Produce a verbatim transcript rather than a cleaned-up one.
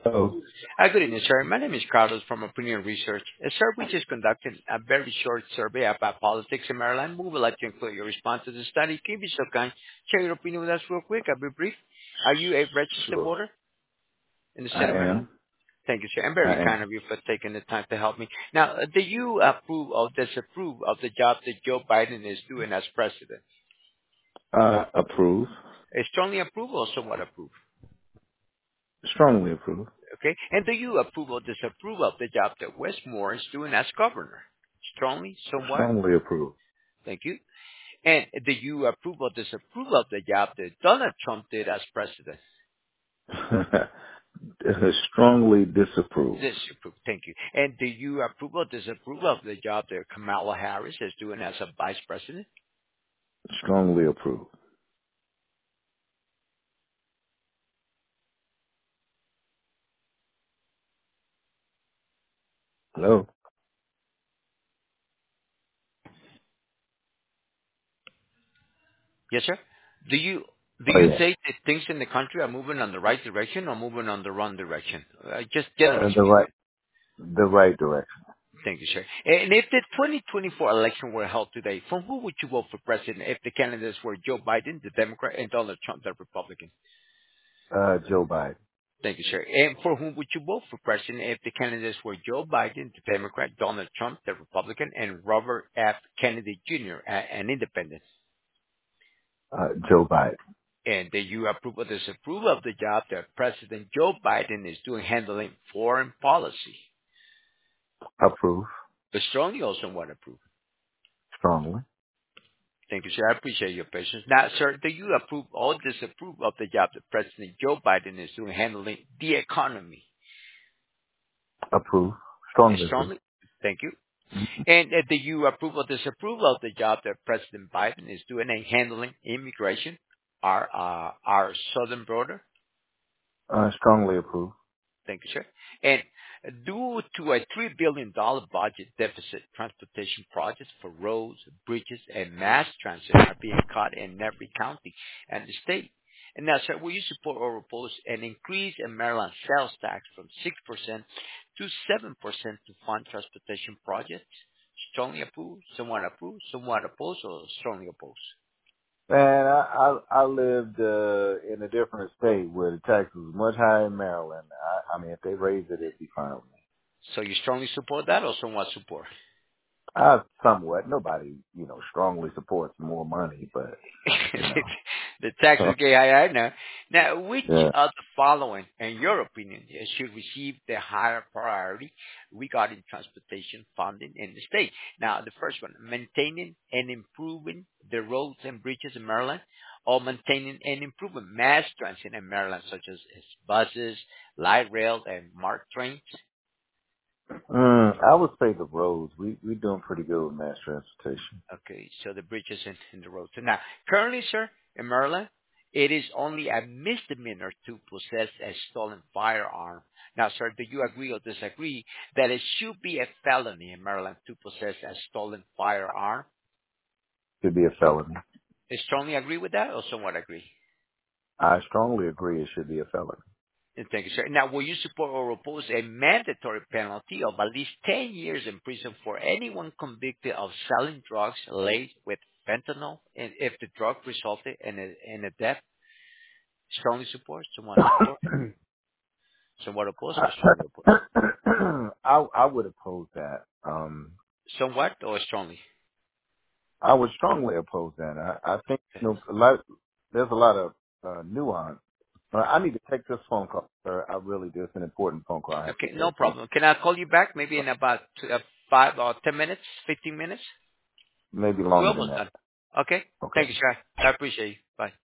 Oh, Uh, Good evening, sir. My name is Carlos from Opinion Research. Uh, Sir, we just conducted a very short survey about politics in Maryland. We would like to include your response to the study. Can you be so kind? Share your opinion with us real quick. I'll be brief. Are you a registered sure. voter in the I state of Maryland? am. Thank you, sir. I'm I very am. kind of you for taking the time to help me. Now, uh, do you approve or disapprove of the job that Joe Biden is doing as president? Uh, approve. A strongly approve or somewhat approve? Strongly approve. Okay. And do you approve or disapprove of the job that Westmore is doing as governor? Strongly, somewhat? Strongly approve. Thank you. And do you approve or disapprove of the job that Donald Trump did as president? Strongly disapprove. Disapprove. Thank you. And do you approve or disapprove of the job that Kamala Harris is doing as a vice president? Strongly approve. Hello. Yes, sir. Do you do Oh you yeah. say that things in the country are moving on the right direction or moving on the wrong direction? Uh, just Uh, generally the speaking. right, the right direction. Thank you, sir. And if the twenty twenty-four election were held today, for who would you vote for president if the candidates were Joe Biden, the Democrat, and Donald Trump, the Republican? Uh, Joe Biden. Thank you, sir. And for whom would you vote for president if the candidates were Joe Biden, the Democrat, Donald Trump, the Republican, and Robert F. Kennedy Junior, a- an independent? Uh, Joe Biden. And do you approve or disapprove of the job that President Joe Biden is doing handling foreign policy? Approve. But strongly also want to approve. Strongly. Thank you, sir. I appreciate your patience. Now, sir, do you approve or disapprove of the job that President Joe Biden is doing handling the economy? Approve. Uh, Strongly approve. Strongly. Thank you. And uh, do you approve or disapprove of the job that President Biden is doing in handling immigration, our uh, our southern border? Uh, strongly approve. Thank you, sir. And due to a three billion dollars budget deficit, transportation projects for roads, bridges, and mass transit are being cut in every county and the state. And now, sir, will you support or oppose an increase in Maryland sales tax from six percent to seven percent to fund transportation projects? Strongly approve, somewhat approve, somewhat oppose, or strongly oppose? Man, I I, I lived uh, in a different state where the tax was much higher in Maryland. I, I mean, if they raised it, it'd be fine with me. So you strongly support that or somewhat support? I somewhat. Nobody, you know, strongly supports more money, but you know, The taxes get higher now. Now, which yeah. of the following, in your opinion, uh, should receive the higher priority regarding transportation funding in the state? Now, the first one, maintaining and improving the roads and bridges in Maryland, or maintaining and improving mass transit in Maryland, such as as buses, light rail, and MARC trains. Mm, I would say the roads. We we doing pretty good with mass transportation. Okay, so the bridges and, and the roads. So now, currently, sir, in Maryland, it is only a misdemeanor to possess a stolen firearm. Now, sir, do you agree or disagree that it should be a felony in Maryland to possess a stolen firearm? Should be a felony. You strongly agree with that or somewhat agree? I strongly agree it should be a felony. And thank you, sir. Now, will you support or oppose a mandatory penalty of at least ten years in prison for anyone convicted of selling drugs laced with fentanyl and if the drug resulted in a, in a death? Strongly support, somewhat support, somewhat oppose, or strongly oppose? I I would oppose that. Um, Somewhat or strongly? I would strongly oppose that. I, I think Okay. you know a lot. There's a lot of uh, nuance. Uh, I need to take this phone call, sir. I really do. It's an important phone call I have to Okay, no take. problem. Can I call you back maybe in about uh, five or ten minutes, fifteen minutes? Maybe We're longer than almost that. done. Okay. Okay. Thank you, sir. I appreciate you. Bye.